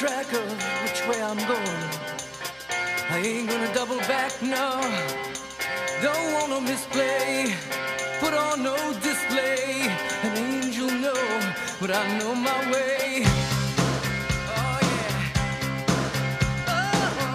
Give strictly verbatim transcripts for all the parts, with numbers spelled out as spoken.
track of which way I'm going. I ain't gonna double back, no. Don't wanna misplay, put on no display. An angel, no, but I know my way. Oh yeah. Oh.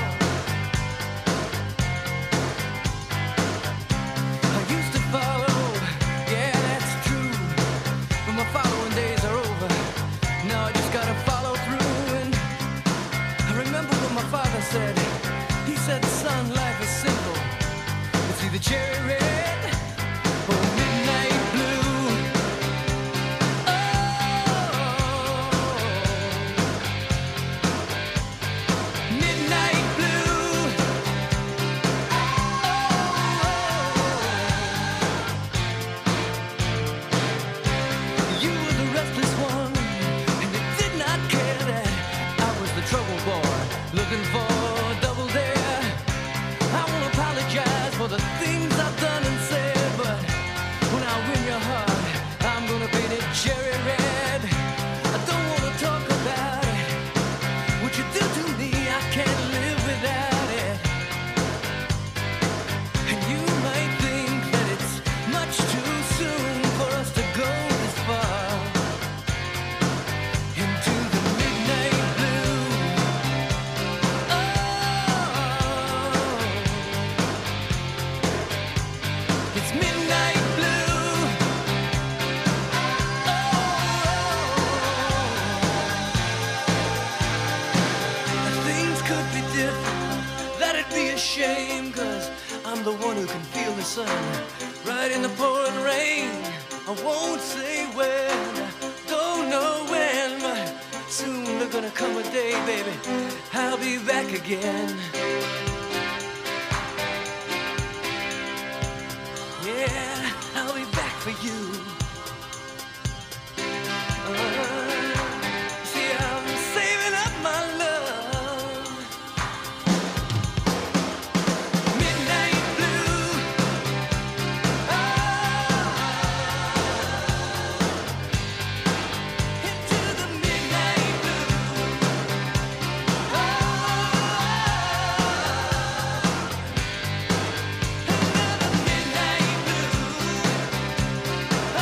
I used to follow, yeah, that's true. But my following days are over. Now I just gotta follow through. And I remember what my father said. He said, son, life is simple. It's either cherry red or midnight blue. Oh, midnight blue. Oh, you were the restless one, and you did not care that I was the trouble boy looking for double dare. I won't apologize for the things I've done and said, but when I win your heart, I'm gonna paint it cherry red. I don't wanna talk about it. What you do to me, I can't live without it. And you might think that it's much too soon for us to go this far into the midnight blue. Oh, it's midnight blue. Oh, things could be different. That'd be a shame, 'cause I'm the one who can feel the sun right in the pouring rain. I won't say when, don't know when, but soon there's gonna come a day, baby, I'll be back again. Yeah, I'll be back for you. Uh, see, I'm saving up my love. Midnight blue. Oh, into the midnight blue. Oh, another midnight blue. Oh,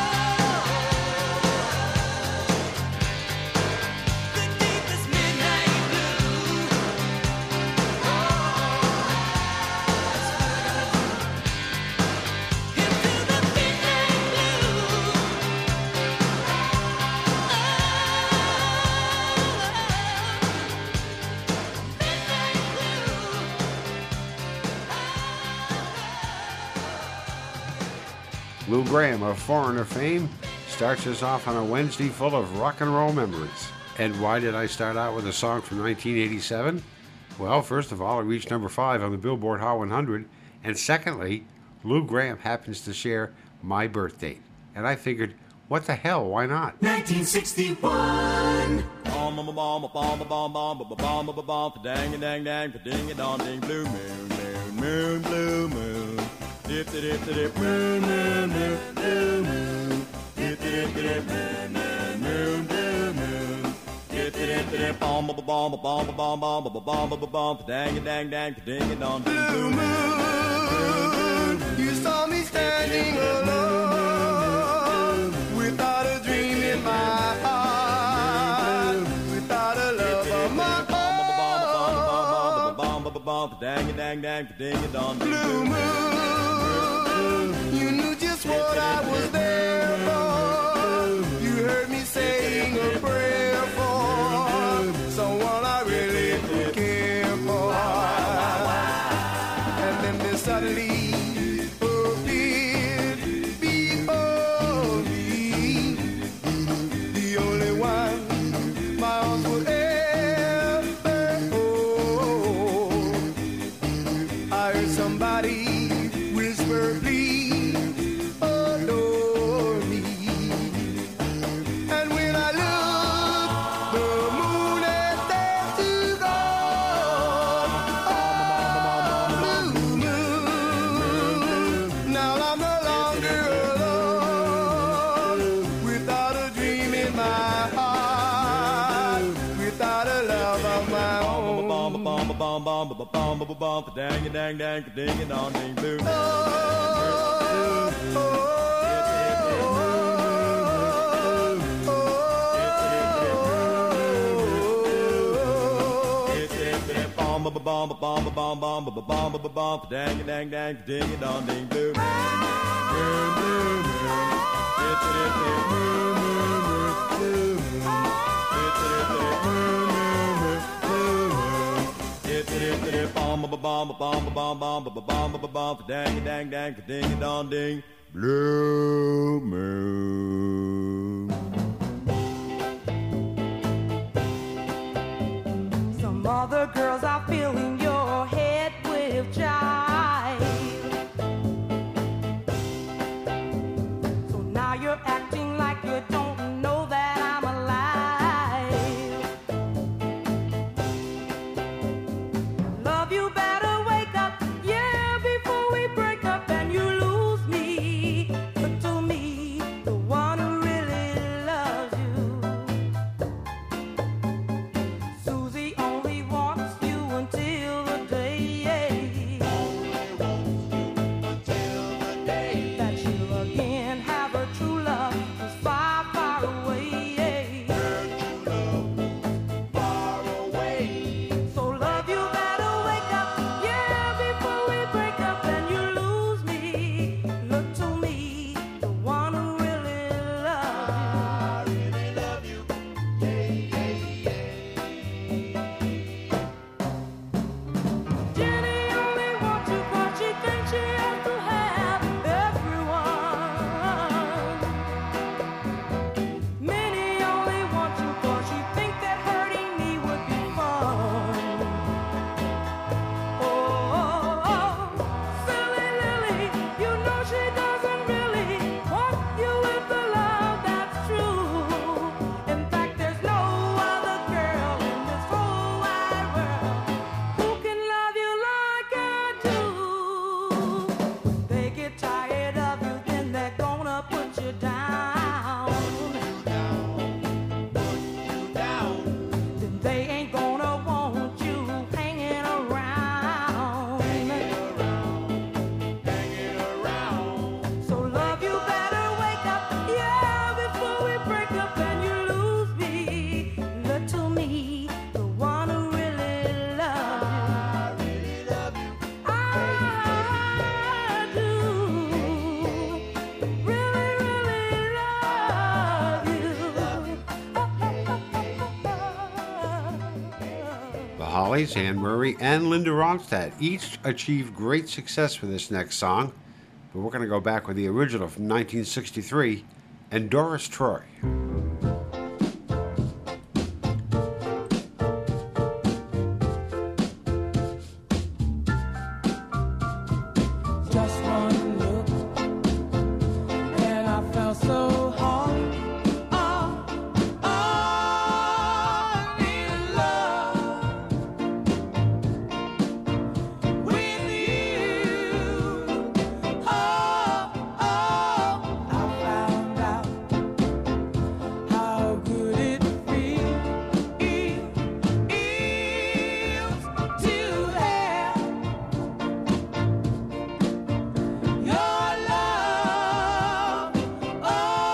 the deepest midnight blue. Oh, that's what I gotta do. Into the midnight blue. Lou Graham of Foreigner fame starts us off on a Wednesday full of rock and roll memories. And why did I start out with a song from nineteen eighty-seven? Well, first of all, it reached number five on the Billboard Hot one hundred. And secondly, Lou Graham happens to share my birth date. And I figured, what the hell, why not? nineteen sixty-one. Bomb, bomb, bomb, bomb, bomb, bomb, bomb, bomb, bomb, bomb, dang, dang, dang, ding, dong, ding, blue moon, moon, moon, blue moon, dip, dip, dip, moon, moon, moon, blue moon, dip, dip, dip, moon, moon, moon, blue moon, dip, dip, dip, bomb, bomb, bomb, bomb, bomb, bomb, bomb, bomb, bomb, dang, dang, dang, ding, dong, ding, blue moon. You saw me standing alone, without a dream in my heart, without a love of my own. Dang, dang, dang, ding, dong, ding, Blue moon, you knew just what I was there for. You heard me saying a prayer for someone I really did care for. And then there suddenly appeared before me the only one my arms would ever hold. I heard somebody whisper, please bum bum bum bum bum bum bum dang dang dang ding and dong ding blue. Bum bum bum bum bum bum bum bum bum bum dang dang dang ding and dong ding blue. Moon blue moon. It it it moon moon moon moon. It it it moon moon moon moon. It it it bum bum bum bum bum bum bum bum bum dang dang dang ding and dong ding blue moon. Some other girls are filling your head with jive. So now you're acting like you don't know that I'm alive. Love, you better wake up, yeah, before we break up and you lose me. But to me, the one who really loves you, Susie only wants you until the day, that she'll again have her true love who's far, far away. So love, you better wake up, yeah, before we break up and you lose me. Look to me, the one who really loves you. Jenny only wants you 'cause she thinks she has to have everyone. Minnie only wants you 'cause she thinks that hurting me would be fun. Oh, oh, oh, silly Lily, you know she doesn't really want you with the love that's true. In fact, there's no other girl in this whole wide world who can love you like I do. When they get tired of you, then they're gonna put you down. Then they ain't gonna want you hanging around. So love, you better wake up, yeah, before we break up and you lose me. Look to me, the one who really loves you. I do really, really love you. The Hollies, Anne Murray, and Linda Ronstadt each achieved great success with this next song, but we're going to go back with the original from nineteen sixty-three and Doris Troy. Just one look, and I felt so hard. Oh, oh, I need love with you. Oh, oh, I found out how good it feels to have your love. Oh,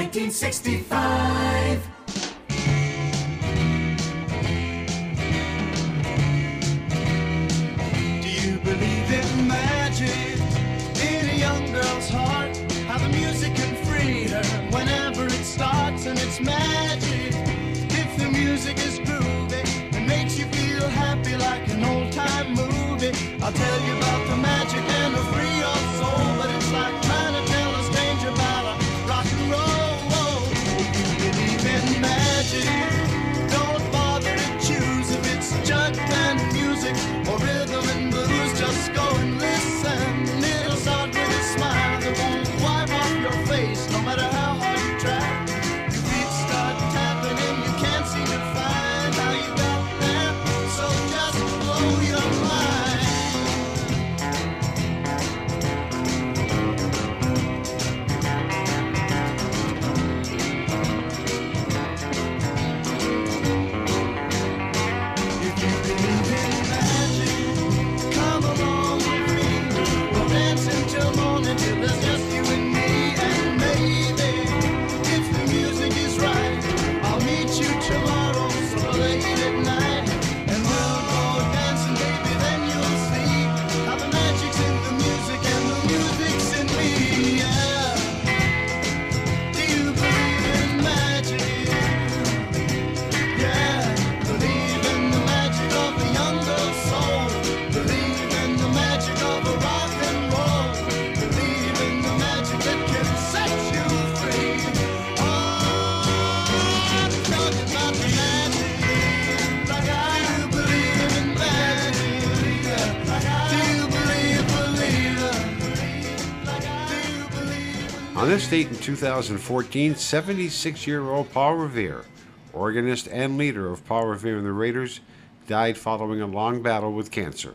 nineteen sixty-five. Do you believe in magic in a young girl's heart? How the music can free her whenever it starts, and it's magic. If the music is groovy and makes you feel happy like an old-time movie, I'll tell you about the magic and it'll free your soul. But it's like trying to tell a stranger about a rock and roll. If you believe in magic, don't bother to choose if it's jug and music or rhythm and blues. Just go and listen. It'll start with a smile that won't wipe off your face, no matter how hard you try. Your feet start tapping and you can't seem to find how you got there. So just blow your mind. If you believe in magic, come along with me. We'll dance until morning till there's just you and me. And maybe, if the music is right, I'll meet you tomorrow so late at night. And we'll go dancing, baby, then you'll see how the magic's in the music and the music's in me. Yeah. Do you believe in magic? Yeah. Believe in the magic of the young girl's soul. Believe in the magic of a rock and roll. Believe in the magic that can set you free. Oh, I'm talking about the magic. Like I do believe in magic. Do you believe, believer? Do you believe? On this date in two thousand fourteen, seventy-six-year-old Paul Revere, organist and leader of Paul Revere and the Raiders, died following a long battle with cancer.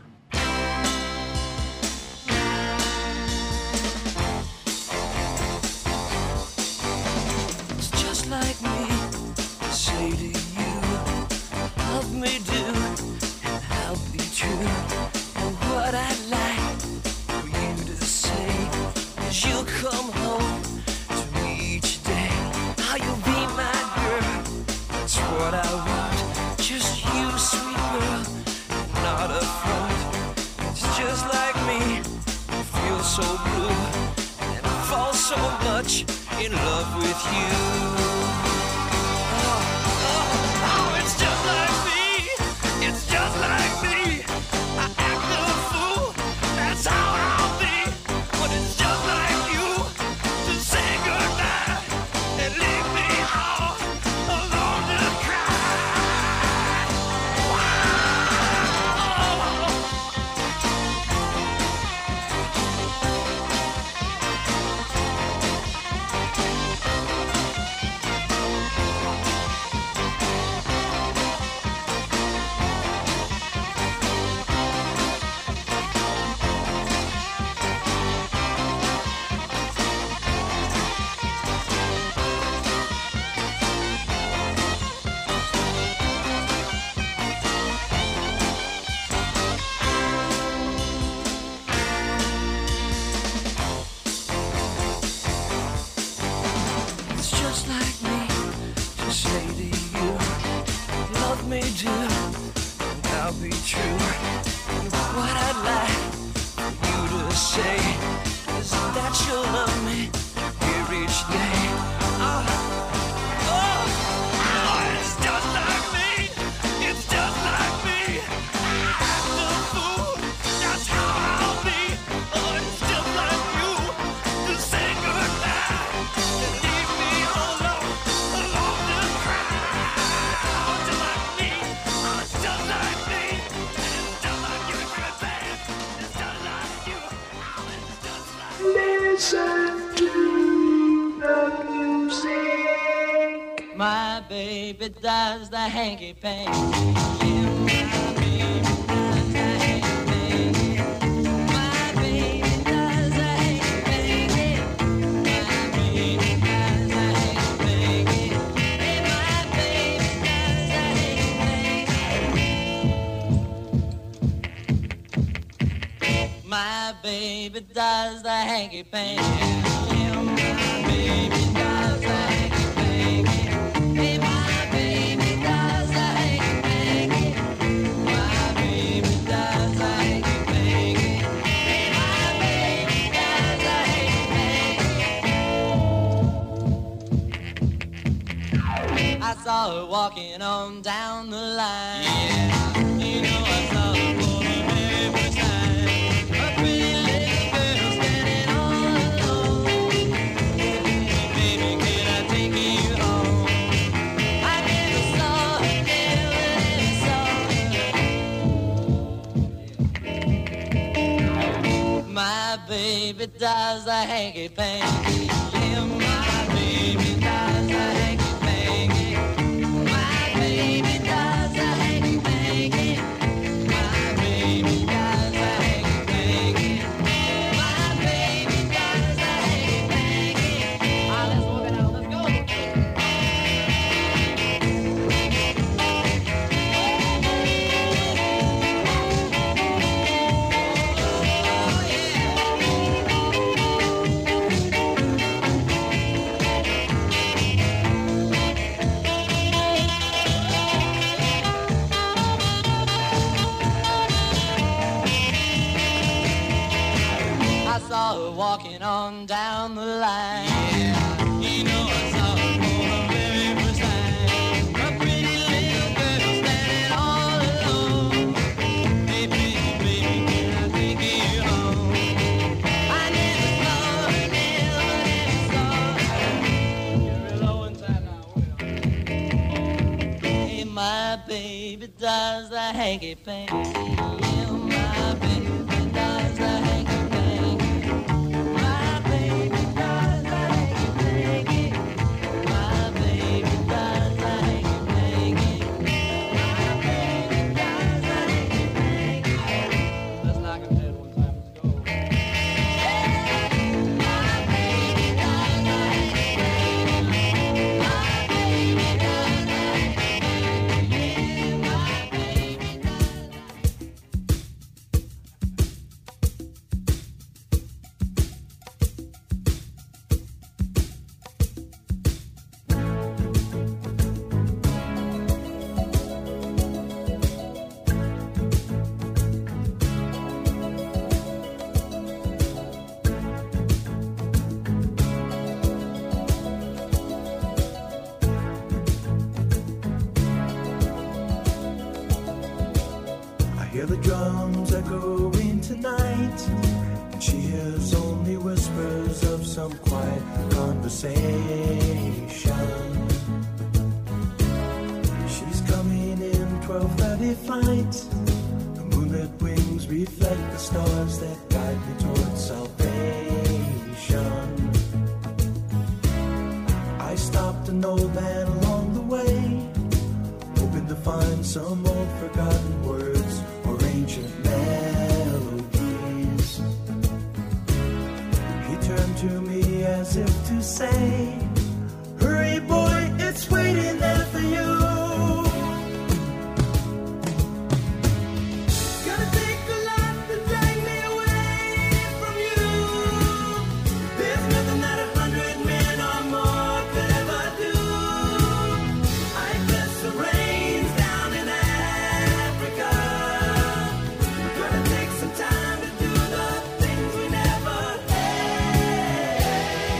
It's just like me to say to you, love me do, and I'll be true. And what I'd like for you to say is you'll come home to me each day. How you'll be my girl, that's what I want. Just you, sweet girl, not a front. It's just like me, I feel so blue and I fall so much in love with you. Oh, oh, oh, it's just like me, it's just like me. I act a fool, that's how I'll be. But it's just like you to say goodnight and leave me all alone to cry. Wow. It's just like me to say to you, love me do, and I'll be true. And what I'd like for you to say is that you'll love me here each day. Oh, oh, oh, it's just like me, it's just like me. I act a fool, that's how I'll be. Oh, it's just like you to say goodbye and leave me alone, alone to cry. Oh, it's just like me, oh, it's just like me. It's just like you, it's good bad. It's just like you, oh, it's just like Listen to the music. my baby does the hanky panky. Yeah, my baby does the hanky panky. My baby does the hanky panky. My baby does the hanky panky. Hey, my baby does the hanky panky. My baby does the hanky panky. Yeah, my baby does the hanky panky. her walking on down the line. Yeah, you know I saw her for the very first time. A pretty little girl standing all alone. Baby, can I take you home? I never saw her, never, never saw her. My baby does the hanky-panky. Yeah, my baby does the hanky-panky. My baby does the hanky-panky. My baby does the hanky-panky. My baby does the hanky-panky. Ah, let's walk it out. Let's go. I saw her walking on down the line. Yeah, you know I saw her for the very first time. A pretty little girl standing all alone. Hey, baby, baby, can I take you home? I never saw her, never, never saw her. Get real low inside now, wait on. Hey, my baby does the hanky-panky. Yeah, my baby does the hanky-panky. My baby does the hanky-panky. My baby does the hanky-panky. My baby does the hanky-panky. Let's knock him dead one time. Let's go. My baby does the hanky-panky. My baby does the hanky-panky. Yeah, my baby does the I hear the drums echoing tonight, and she hears only whispers of some quiet conversation. She's coming in twelve thirty flight. The moonlit wings reflect the stars that guide me towards salvation. I stopped an old man along the way, hoping to find some old forgotten words or ancient melodies. He turned to me as if to say, hurry boy, it's waiting there for you. Gonna take a lot to drag me away from you. There's nothing that a hundred men or more could ever do. I bless the rains down in Africa. We're gonna take some time to do the things we never had.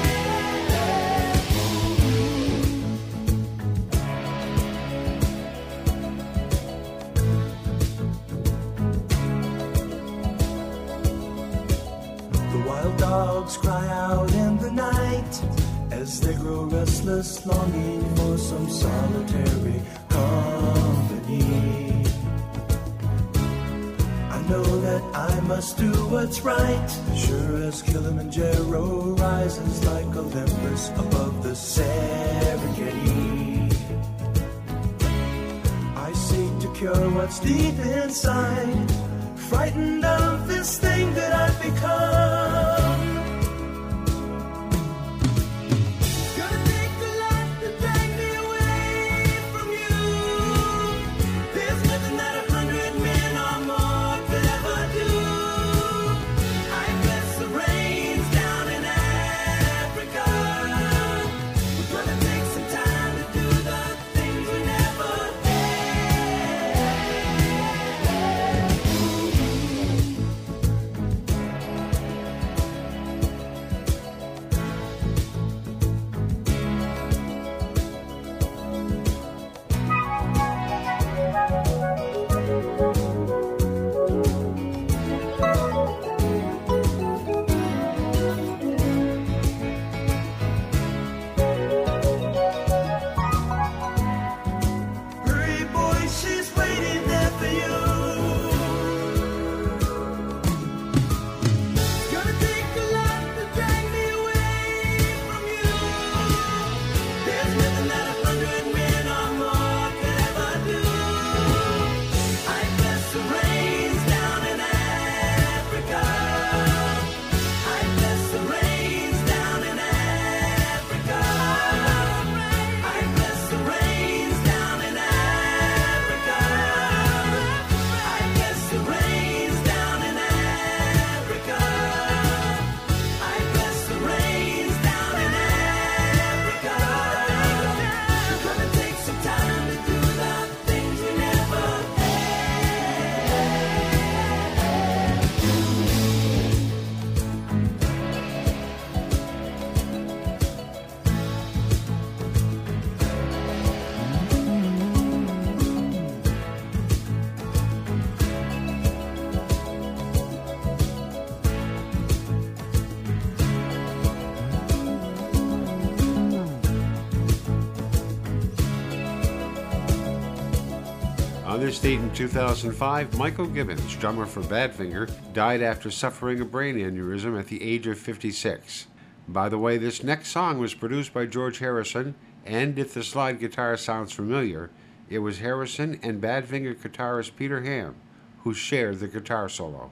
The wild dogs cry out in the night as they grow restless, longing for some solitary company. I know that I must do what's right, sure as Kilimanjaro rises like Olympus above the Serengeti. I seek to cure what's deep inside, frightened of this thing that I've become. Gonna take a lot to drag me away from you. There's nothing that a hundred men or more could ever do. I bless the rains down in Africa. We're gonna take some time to do the things we never had. On this date in two thousand five, Michael Gibbons, drummer for Badfinger, died after suffering a brain aneurysm at the age of fifty-six. By the way, this next song was produced by George Harrison, and if the slide guitar sounds familiar, it was Harrison and Badfinger guitarist Peter Ham who shared the guitar solo.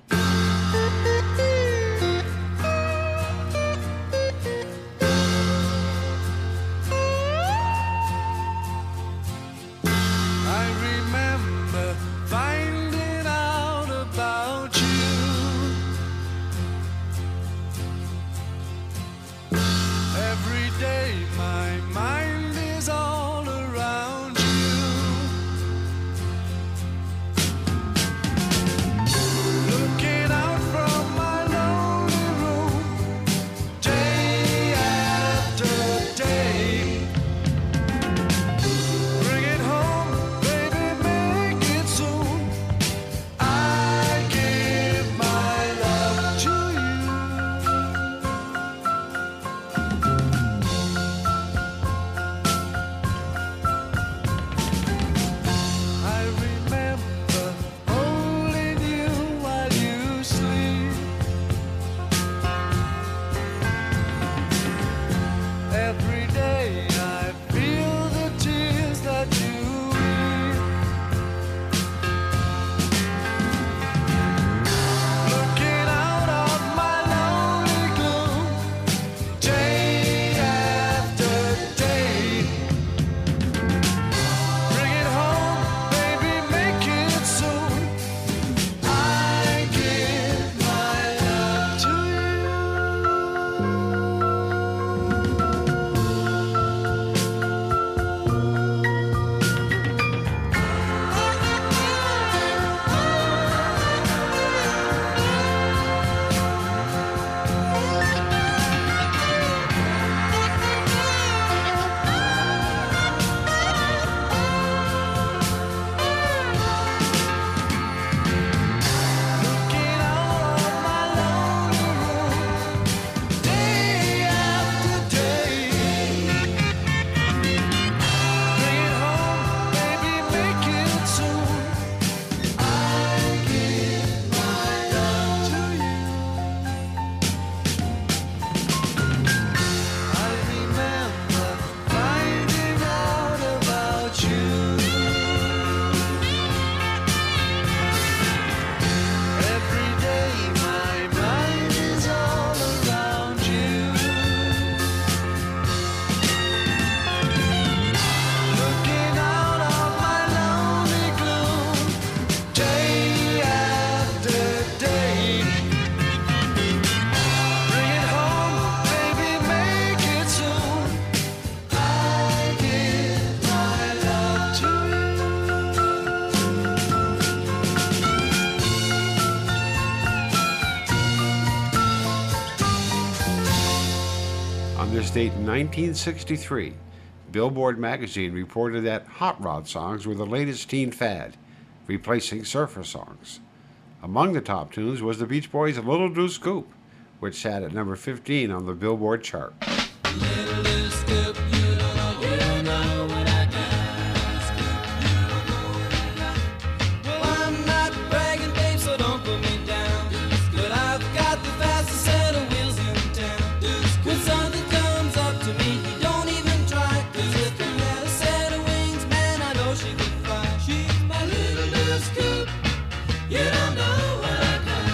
Date in nineteen sixty-three, Billboard magazine reported that hot rod songs were the latest teen fad, replacing surfer songs. Among the top tunes was the Beach Boys' Little Deuce Coupe, which sat at number fifteen on the Billboard chart. Little Deuce Coupe, you don't know, you don't know what I got. You don't know what I got. Well, I'm not bragging, babe, so don't put me down. But I've got the fastest set of wheels in town. When something comes up to me, he don't even try. 'Cause if he had a set of wings, man, I know she could fly. She's my little Deuce Coupe. You don't know what I got.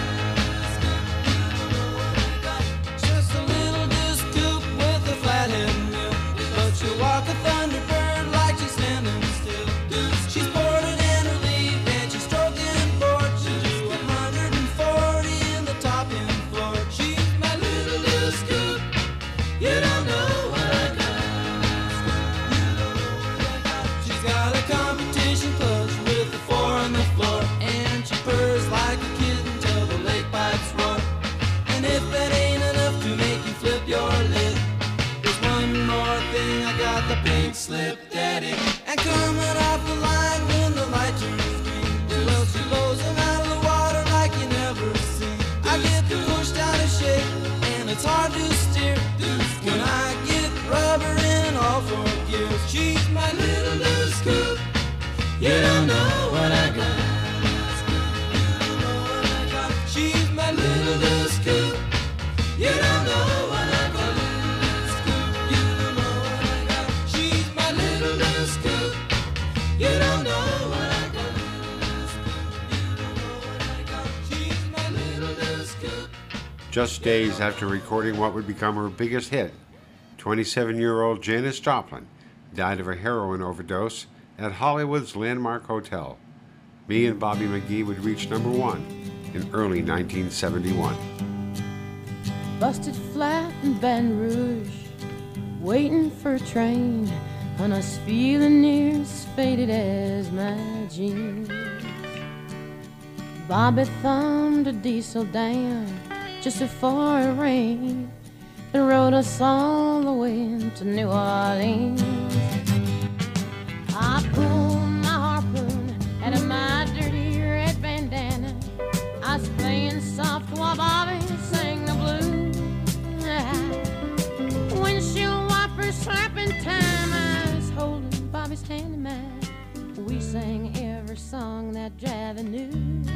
You don't know what I got. Just a little Deuce Coupe with a flathead wheel. But she'll walk a Thunderbird like she's standing still. She's boarded in her leaf and she's stroking board. She'll do one hundred forty in the top end floor. She's my little Deuce Coupe. You don't know what I got. You don't know what I got. She's got a competition clutch with the four on the floor. And she purrs like a kitten till the lake pipes roar. And if that ain't enough to make you flip your lid, there's one more thing. I got the pink slip daddy. And coming off the line when the light turns green, well, she blows them out of the water like you never seen. I get pushed out of shape and it's hard to steer when I get rubber in all four gears. She's my little Deuce Coupe. You don't know what what I got. She's my little blue scoop. You don't know what I got. You don't know what I got. She's my little blue scoop. You don't know what I got. You don't know what I got. She's my little blue scoop. Just days after recording what would become her biggest hit, twenty-seven-year-old Janis Joplin died of a heroin overdose at Hollywood's Landmark Hotel. Me and Bobby McGee would reach number one in early nineteen seventy-one. Busted flat in Baton Rouge, waiting for a train, and I was feeling near as faded as my jeans. Bobby thumbed a diesel down just before it rained and rode us all the way to New Orleans. I pulled my harpoon out of my dirty red bandana. I was playing soft while Bobby sang the blues. Windshield wipers slapping time, I was holding Bobby's hand in mine. We sang every song that Javi knew.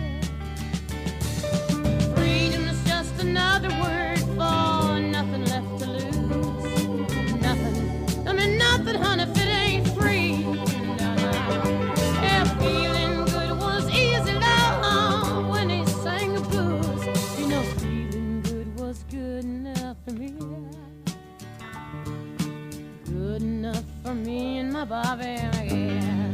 Freedom is just another word for nothing left to lose. Nothing, I mean nothing, honey, if it ain't free. No, no. Yeah, feeling good was easy, love, when he sang the blues. You know, feeling good was good enough for me. Good enough for me and my Bobby, yeah.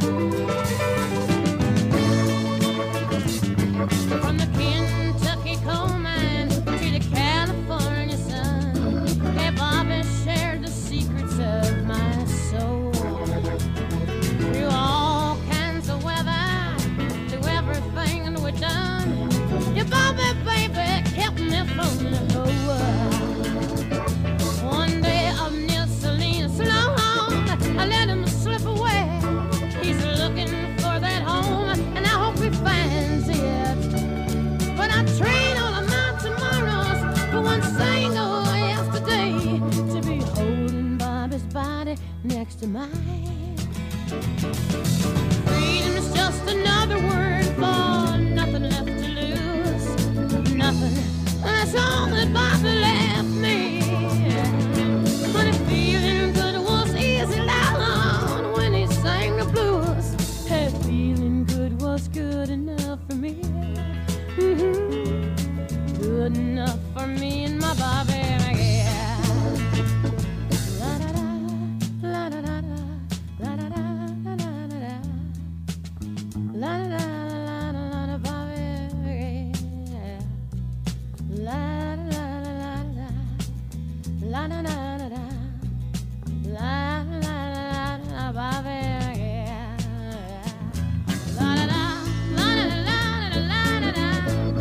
From the Kentucky coal mine to the California sun, hey, Bobby shared the secrets of my soul. Through all kinds of weather, through everything that we've done, your Bobby, baby, kept me from the whole world. One day up near Selena Sloan, I let him slip away. He's looking for that home, and I hope he finds it. But I trade all of my tomorrows for one single yesterday, to be holding Bobby's body next to mine. Freedom is just another word for nothing left to lose. Nothing, that's all that Bobby left me. But if feeling good was easy loud when he sang the blues, hey, feeling good was good enough for me. Mm-hmm. Good enough for me and my Bobby, yeah. La da da, la da da da, la da da, la da da da, la da da, la da da da, Bobby, yeah. La da da da da, la da da da da, la da da da, Bobby, yeah. La da da, la da da, la da da, la da da.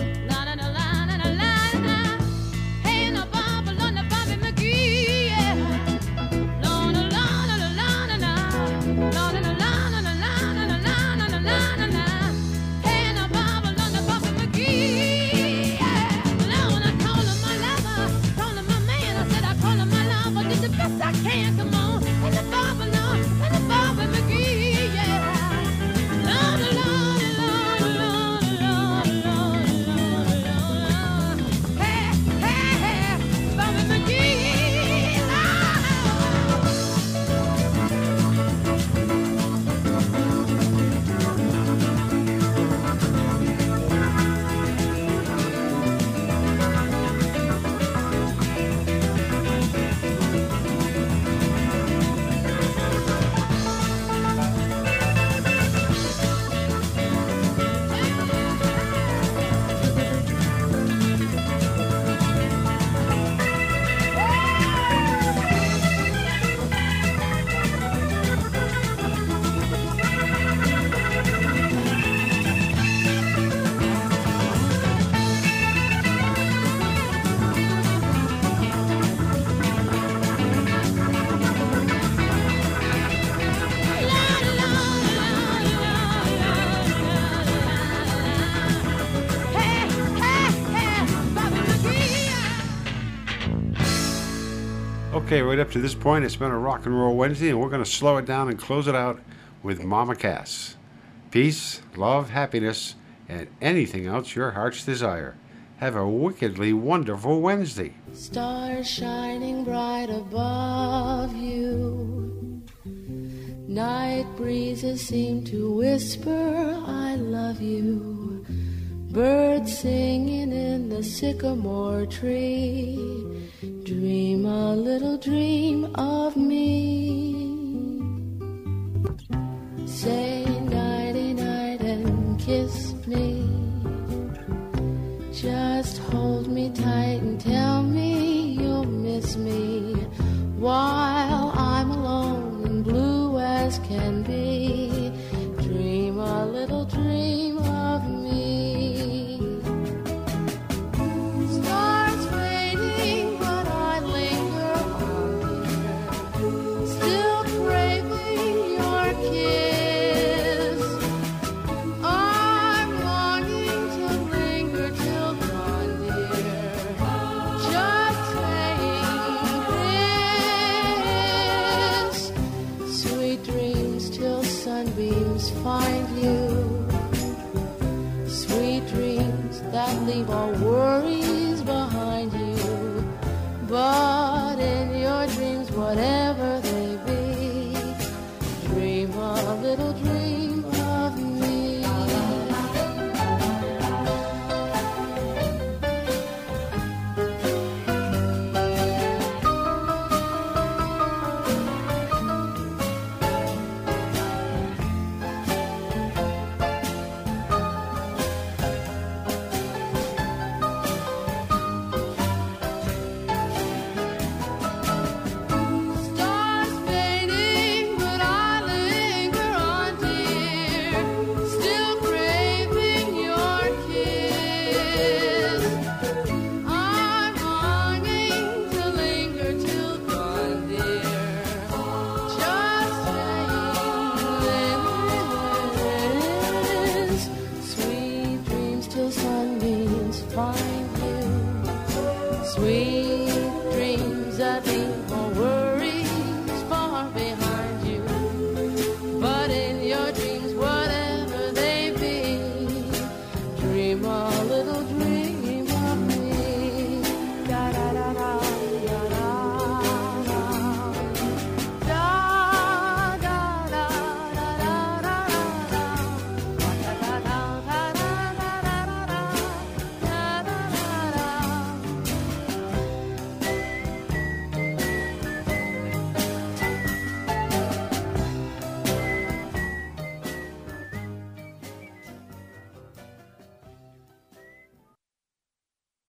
I can't come on, and the Bobby Lord, and the Bobby McGee, yeah. Lord, Lord, Lord, Lord, Lord, Lord, Lord, Lord. Hey, hey, hey, Bobby McGee, Okay, right up to this point, it's been a Rock and Roll Wednesday, and we're going to slow it down and close it out with Mama Cass. Peace, love, happiness, and anything else your heart's desire. Have a wickedly wonderful Wednesday. Stars shining bright above you. Night breezes seem to whisper, I love you. Birds singing in the sycamore tree. Dream a little dream of me. Say nighty-night and kiss me. Just hold me tight and tell me you'll miss me while I'm alone and blue as can be. Dream a little dream of me. Stars fading, but I linger on here, still craving your kiss. I'm longing to linger till dawn, dear, just saying this. Sweet dreams till sunbeams find you. Sweet dreams that leave all